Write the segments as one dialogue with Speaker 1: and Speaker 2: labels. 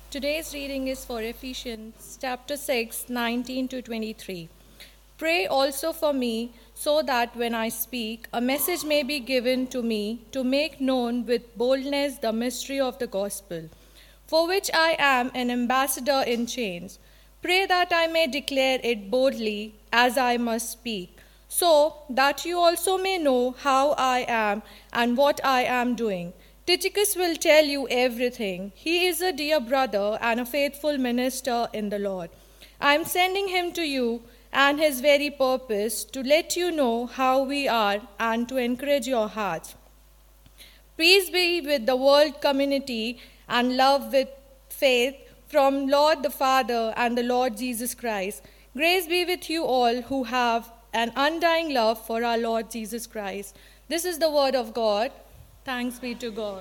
Speaker 1: Today's reading is for Ephesians chapter 6, 19 to 23. Pray also for me, so that when I speak, a message may be given to me to make known with boldness the mystery of the gospel, for which I am an ambassador in chains. Pray that I may declare it boldly as I must speak, so that you also may know how I am and what I am doing. Tychicus will tell you everything. He is a dear brother and a faithful minister in the Lord. I am sending him to you and his very purpose to let you know how we are and to encourage your hearts. Peace be with the world community and love with faith from Lord the Father and the Lord Jesus Christ. Grace be with you all who have an undying love for our Lord Jesus Christ. This is the word of God. Thanks be to God.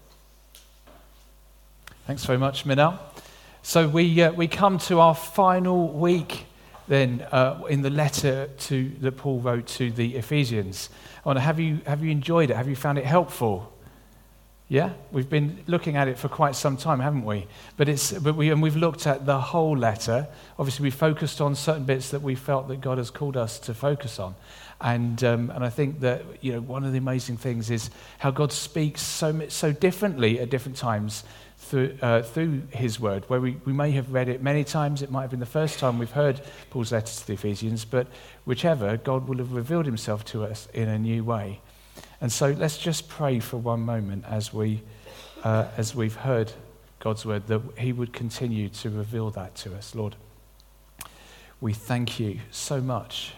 Speaker 2: Thanks very much, Minal. So we come to our final week then in the letter that Paul wrote to the Ephesians. Have you enjoyed it? Have you found it helpful? Yeah, we've been looking at it for quite some time, haven't we? We've looked at the whole letter. Obviously, we focused on certain bits that we felt that God has called us to focus on, and I think that one of the amazing things is how God speaks so differently at different times through His Word. Where we may have read it many times, it might have been the first time we've heard Paul's letter to the Ephesians, but whichever, God will have revealed Himself to us in a new way. And so let's just pray for one moment as we've heard God's word, that He would continue to reveal that to us. Lord, we thank you so much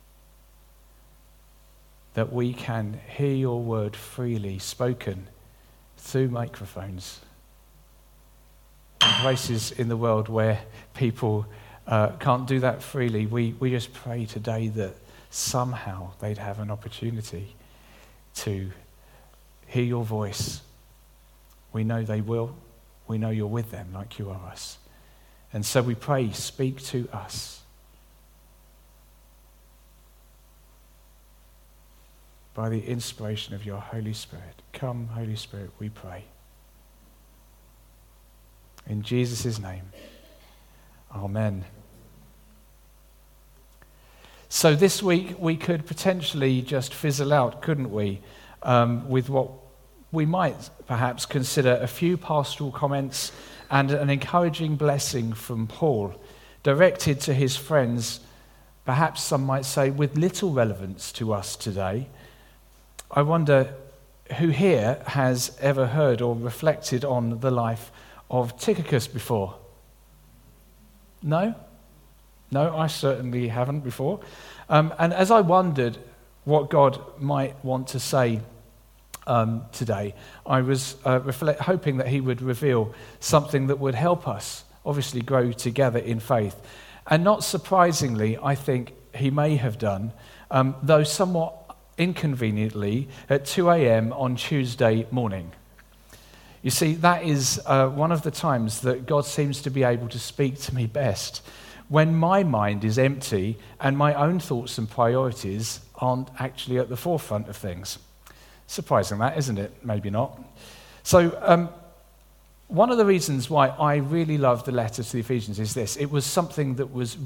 Speaker 2: that we can hear your word freely spoken through microphones in places in the world where people can't do that freely. We just pray today that somehow they'd have an opportunity to hear your voice. We know they will. We know you're with them like you are us. And so we pray, speak to us. By the inspiration of your Holy Spirit. Come, Holy Spirit, we pray. In Jesus' name, amen. So this week we could potentially just fizzle out, couldn't we, with what we might perhaps consider a few pastoral comments and an encouraging blessing from Paul, directed to his friends, perhaps some might say with little relevance to us today. I wonder who here has ever heard or reflected on the life of Tychicus before? No, I certainly haven't before. And as I wondered what God might want to say today, I was hoping that He would reveal something that would help us, obviously, grow together in faith. And not surprisingly, I think He may have done, though somewhat inconveniently, at 2 a.m. on Tuesday morning. You see, that is one of the times that God seems to be able to speak to me best, when my mind is empty and my own thoughts and priorities aren't actually at the forefront of things. Surprising that, isn't it? Maybe not. So one of the reasons why I really love the letter to the Ephesians is this. It was something that was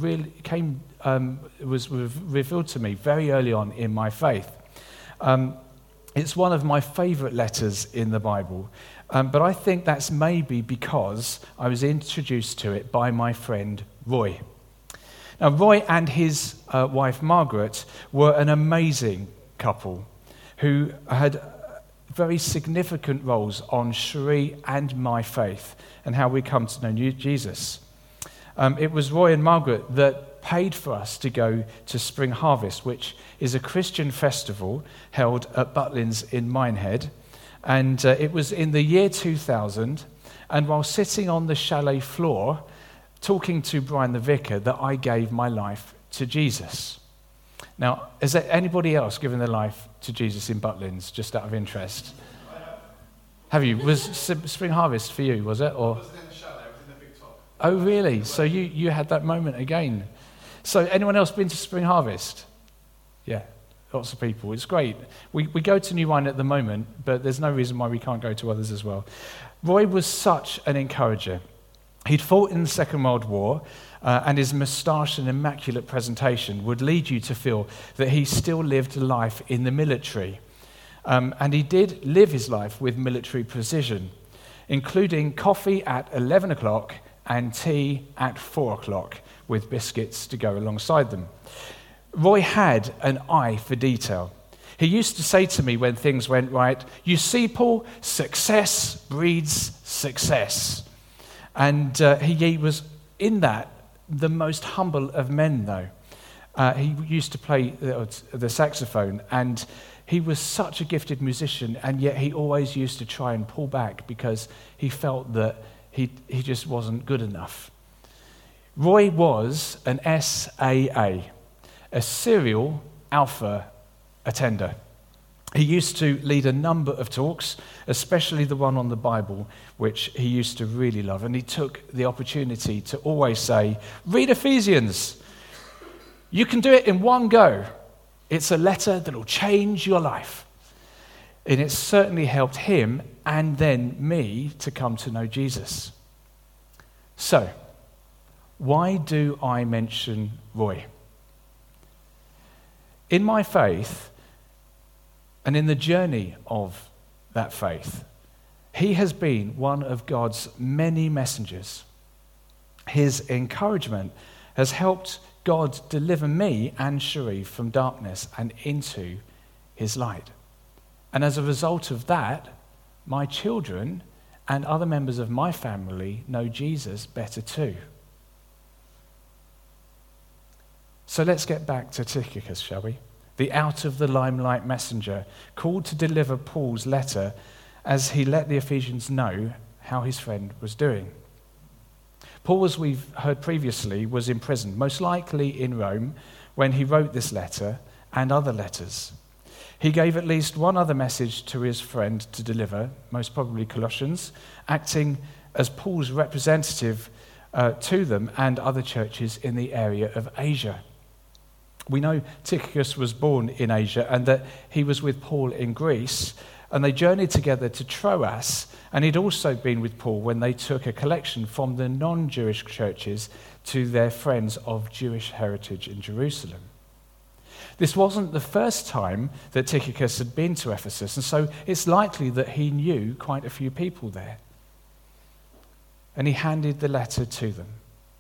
Speaker 2: revealed to me very early on in my faith. It's one of my favorite letters in the Bible. But I think that's maybe because I was introduced to it by my friend Roy. Now, Roy and his wife Margaret were an amazing couple who had very significant roles on Cherie and my faith and how we come to know Jesus. It was Roy and Margaret that paid for us to go to Spring Harvest, which is a Christian festival held at Butlins in Minehead. And it was in the year 2000, and while sitting on the chalet floor, talking to Brian the vicar, that I gave my life to Jesus. Now, has anybody else given their life to Jesus in Butlins, just out of interest? Have you? Was Spring Harvest for you, was it? Or?
Speaker 3: I wasn't in the chalet, I was in the big top.
Speaker 2: Oh, really? So you had that moment again. So anyone else been to Spring Harvest? Yeah. Lots of people. It's great. We go to New Wine at the moment, but there's no reason why we can't go to others as well. Roy was such an encourager. He'd fought in the Second World War, and his moustache and immaculate presentation would lead you to feel that he still lived a life in the military. And he did live his life with military precision, including coffee at 11 o'clock and tea at 4 o'clock with biscuits to go alongside them. Roy had an eye for detail. He used to say to me when things went right, "You see, Paul, success breeds success." And he was, in that, the most humble of men, though. He used to play the saxophone, and he was such a gifted musician, and yet he always used to try and pull back because he felt that he just wasn't good enough. Roy was an SAA, a serial alpha attender. He used to lead a number of talks, especially the one on the Bible, which he used to really love. And he took the opportunity to always say, "Read Ephesians. You can do it in one go. It's a letter that will change your life." And it certainly helped him and then me to come to know Jesus. So, why do I mention Roy? In my faith, and in the journey of that faith, he has been one of God's many messengers. His encouragement has helped God deliver me and Sharif from darkness and into his light. And as a result of that, my children and other members of my family know Jesus better too. So let's get back to Tychicus, shall we? The out-of-the-limelight messenger called to deliver Paul's letter as he let the Ephesians know how his friend was doing. Paul, as we've heard previously, was in prison, most likely in Rome, when he wrote this letter and other letters. He gave at least one other message to his friend to deliver, most probably Colossians, acting as Paul's representative to them and other churches in the area of Asia. We know Tychicus was born in Asia and that he was with Paul in Greece, and they journeyed together to Troas, and he'd also been with Paul when they took a collection from the non-Jewish churches to their friends of Jewish heritage in Jerusalem. This wasn't the first time that Tychicus had been to Ephesus, and so it's likely that he knew quite a few people there. And he handed the letter to them.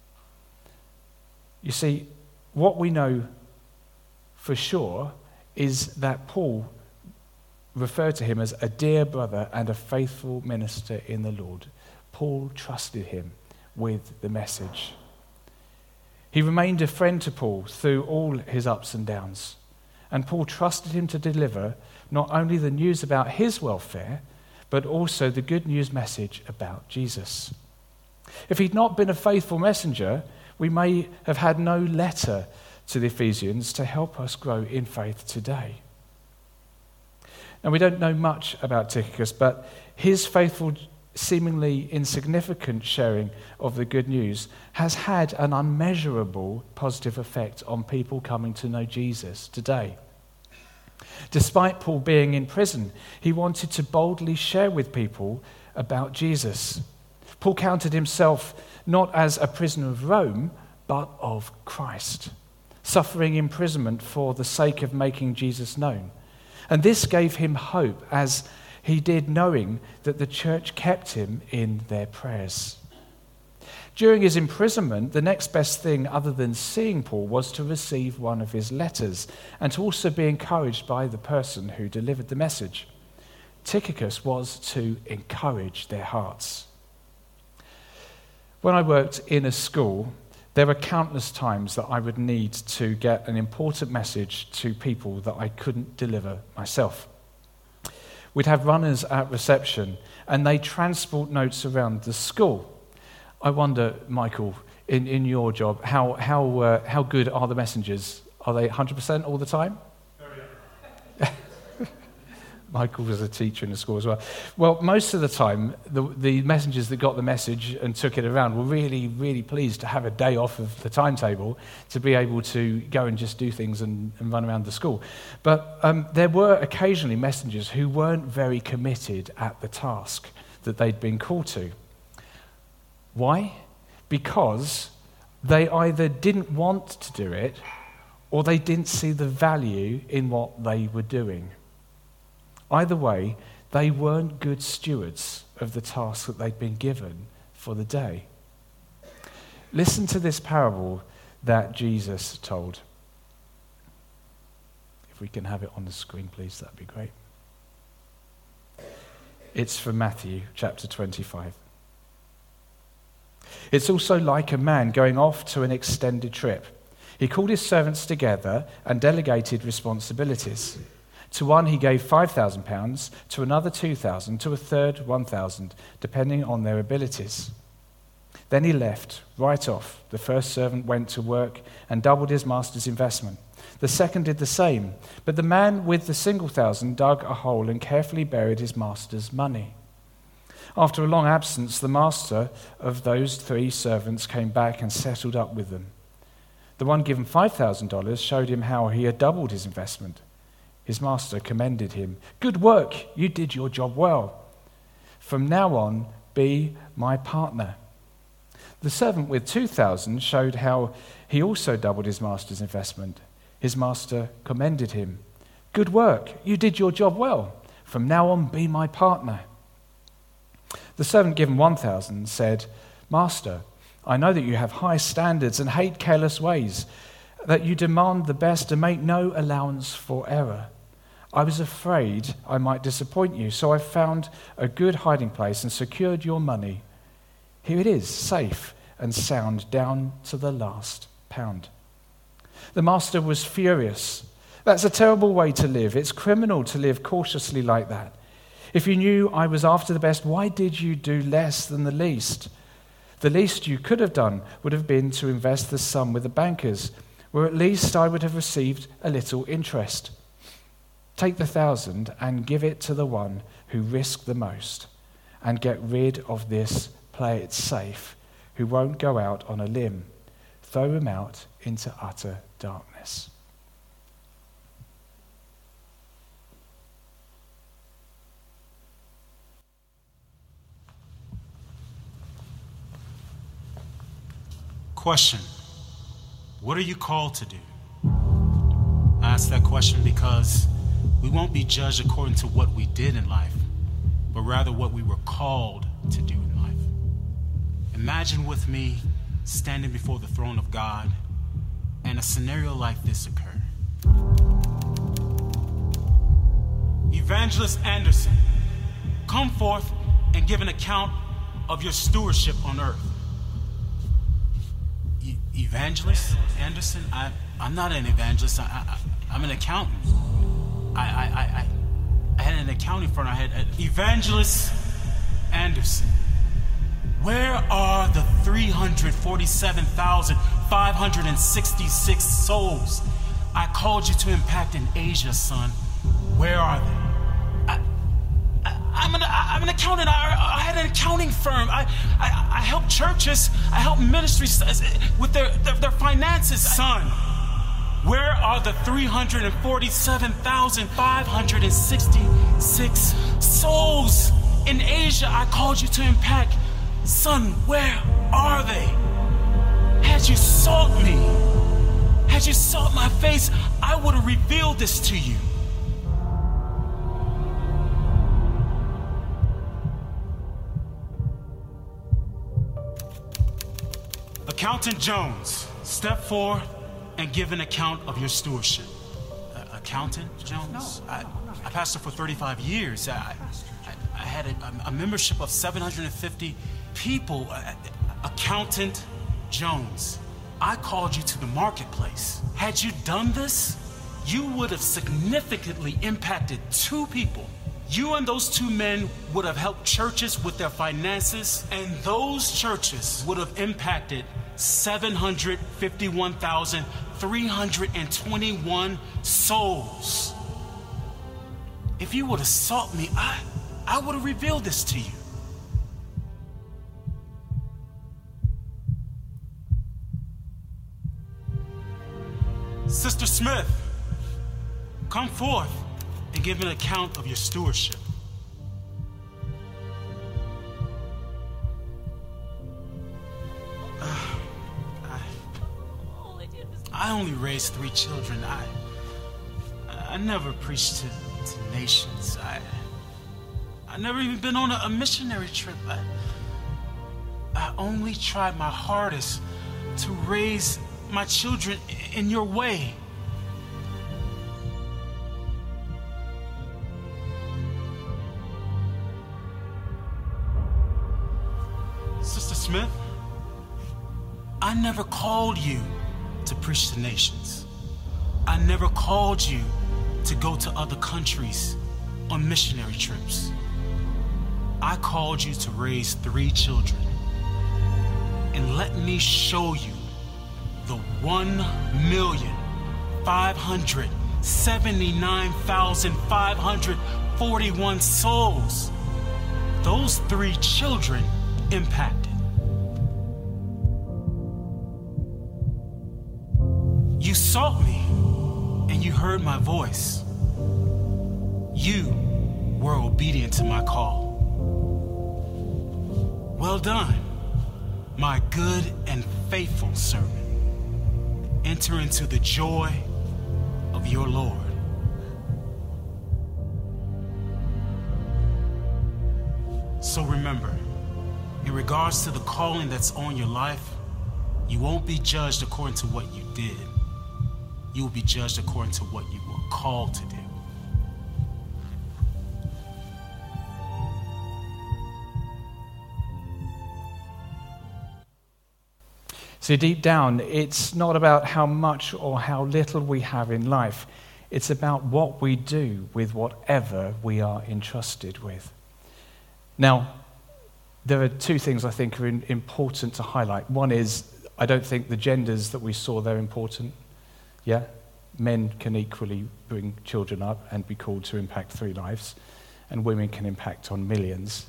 Speaker 2: You see, what we know for sure is that Paul referred to him as a dear brother and a faithful minister in the Lord. Paul trusted him with the message. He remained a friend to Paul through all his ups and downs. And Paul trusted him to deliver not only the news about his welfare, but also the good news message about Jesus. If he'd not been a faithful messenger, we may have had no letter to the Ephesians to help us grow in faith today. Now, we don't know much about Tychicus, but his faithful, seemingly insignificant sharing of the good news has had an unmeasurable positive effect on people coming to know Jesus today. Despite Paul being in prison, he wanted to boldly share with people about Jesus. Paul counted himself not as a prisoner of Rome, but of Christ, suffering imprisonment for the sake of making Jesus known. And this gave him hope, as he did knowing that the church kept him in their prayers. During his imprisonment, the next best thing other than seeing Paul was to receive one of his letters and to also be encouraged by the person who delivered the message. Tychicus was to encourage their hearts. When I worked in a school, there were countless times that I would need to get an important message to people that I couldn't deliver myself. We'd have runners at reception, and they transport notes around the school. I wonder, Michael, in your job, how good are the messengers? Are they 100% all the time? Michael was a teacher in the school as well. Well, most of the time, the messengers that got the message and took it around were really, really pleased to have a day off of the timetable to be able to go and just do things and run around the school. But there were occasionally messengers who weren't very committed at the task that they'd been called to. Why? because they either didn't want to do it or they didn't see the value in what they were doing. Either way, they weren't good stewards of the task that they'd been given for the day. Listen to this parable that Jesus told. If we can have it on the screen, please, that'd be great. It's from Matthew chapter 25. It's also like a man going off to an extended trip. He called his servants together and delegated responsibilities. To one he gave £5,000, to another 2,000, to a third 1,000, depending on their abilities. Then he left right off. The first servant went to work and doubled his master's investment. The second did the same, but the man with the single 1,000 dug a hole and carefully buried his master's money. After a long absence, the master of those 3 servants came back and settled up with them. The one given $5,000 showed him how he had doubled his investment. His master commended him. "Good work, you did your job well. From now on, be my partner." The servant with 2,000 showed how he also doubled his master's investment. His master commended him. "Good work, you did your job well. From now on, be my partner." The servant given 1,000 said, "Master, I know that you have high standards and hate careless ways, that you demand the best and make no allowance for error. I was afraid I might disappoint you, so I found a good hiding place and secured your money. Here it is, safe and sound down to the last pound." The master was furious. "That's a terrible way to live. It's criminal to live cautiously like that. If you knew I was after the best, why did you do less than the least? The least you could have done would have been to invest the sum with the bankers, where at least I would have received a little interest. Take the 1,000 and give it to the one who risked the most, and get rid of this play it safe, who won't go out on a limb. Throw him out into utter darkness."
Speaker 4: Question: what are you called to do? I ask that question because we won't be judged according to what we did in life, but rather what we were called to do in life. Imagine with me standing before the throne of God and a scenario like this occur. Evangelist Anderson, come forth and give an account of your stewardship on earth. Evangelist Anderson? I'm not an evangelist. I'm an accountant. I had an accounting firm. I had Evangelist Anderson. Where are the 347,566 souls I called you to impact in Asia, son? Where are they? I'm an accountant. I had an accounting firm. I help churches. I help ministries with their finances. Son, where are the 347,566 souls in Asia I called you to impact? Son, where are they? Had you sought me, had you sought my face, I would have revealed this to you. Accountant Jones, step forward and give an account of your stewardship. Accountant Jones? I pastored for 35 years. I had a membership of 750 people. Accountant Jones, I called you to the marketplace. Had you done this, you would have significantly impacted 2 people. You and those 2 men would have helped churches with their finances, and those churches would have impacted 751,321 souls. If you would have sought me, I would have revealed this to you. Sister Smith, come forth and give an account of your stewardship. I only raised 3 children. I never preached to nations. I never even been on a missionary trip. I only tried my hardest to raise my children in your way. Sister Smith, I never called you to preach to nations. I never called you to go to other countries on missionary trips. I called you to raise 3 children. And let me show you the 1,579,541 souls those 3 children impacted. You sought me and you heard my voice. You were obedient to my call. Well done, my good and faithful servant. Enter into the joy of your Lord. So remember, in regards to the calling that's on your life, you won't be judged according to what you did. You will be judged according to what you were called to do.
Speaker 2: So deep down, it's not about how much or how little we have in life. It's about what we do with whatever we are entrusted with. Now, there are 2 things I think are important to highlight. One is, I don't think the genders that we saw there are important. Yeah? Men can equally bring children up and be called to impact 3 lives, and women can impact on millions.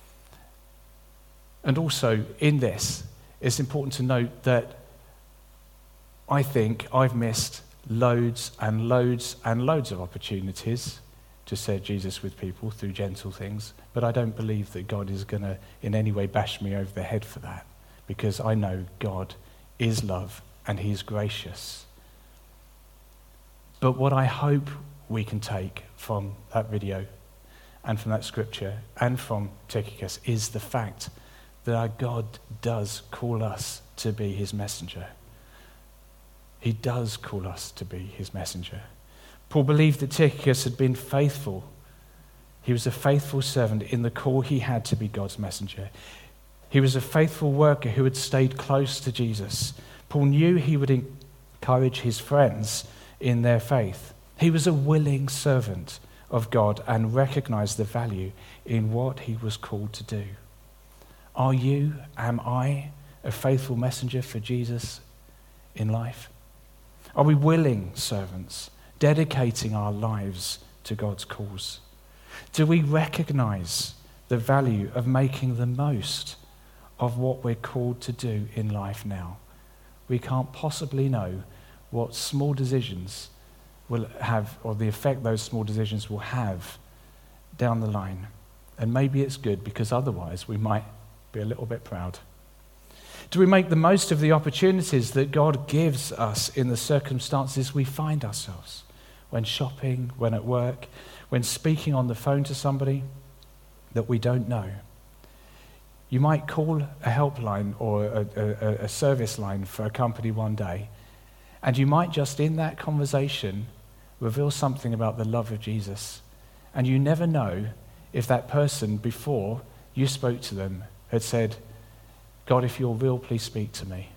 Speaker 2: And also, in this, it's important to note that I think I've missed loads and loads and loads of opportunities to share Jesus with people through gentle things, but I don't believe that God is going to in any way bash me over the head for that, because I know God is love and He's gracious. But what I hope we can take from that video and from that scripture and from Tychicus is the fact that our God does call us to be His messenger. He does call us to be His messenger. Paul believed that Tychicus had been faithful. He was a faithful servant in the call he had to be God's messenger. He was a faithful worker who had stayed close to Jesus. Paul knew he would encourage his friends in their faith. He was a willing servant of God and recognized the value in what he was called to do. Are you, am I, a faithful messenger for Jesus in life? Are we willing servants, dedicating our lives to God's cause? Do we recognize the value of making the most of what we're called to do in life now? We can't possibly know what small decisions will have, or the effect those small decisions will have down the line. And maybe it's good, because otherwise we might be a little bit proud. Do we make the most of the opportunities that God gives us in the circumstances we find ourselves? When shopping, when at work, when speaking on the phone to somebody that we don't know. You might call a helpline or a service line for a company one day, and you might just in that conversation reveal something about the love of Jesus. And you never know if that person before you spoke to them had said, God, if you're real, please speak to me.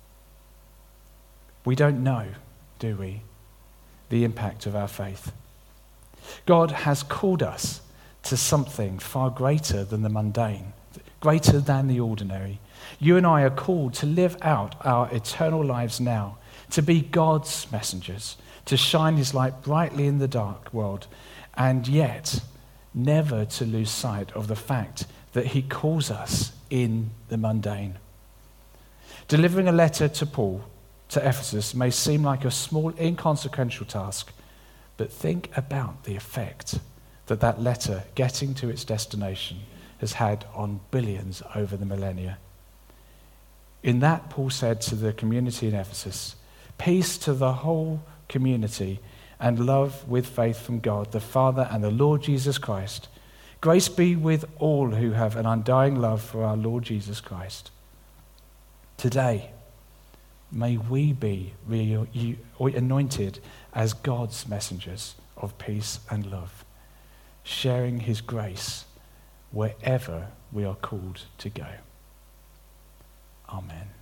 Speaker 2: We don't know, do we, the impact of our faith. God has called us to something far greater than the mundane, greater than the ordinary. You and I are called to live out our eternal lives now, to be God's messengers, to shine His light brightly in the dark world, and yet never to lose sight of the fact that He calls us in the mundane. Delivering a letter to Paul to Ephesus may seem like a small, inconsequential task, but think about the effect that that letter getting to its destination has had on billions over the millennia. In that, Paul said to the community in Ephesus, peace to the whole community, and love with faith from God, the Father, and the Lord Jesus Christ. Grace be with all who have an undying love for our Lord Jesus Christ. Today, may we be anointed as God's messengers of peace and love, sharing his grace wherever we are called to go. Amen.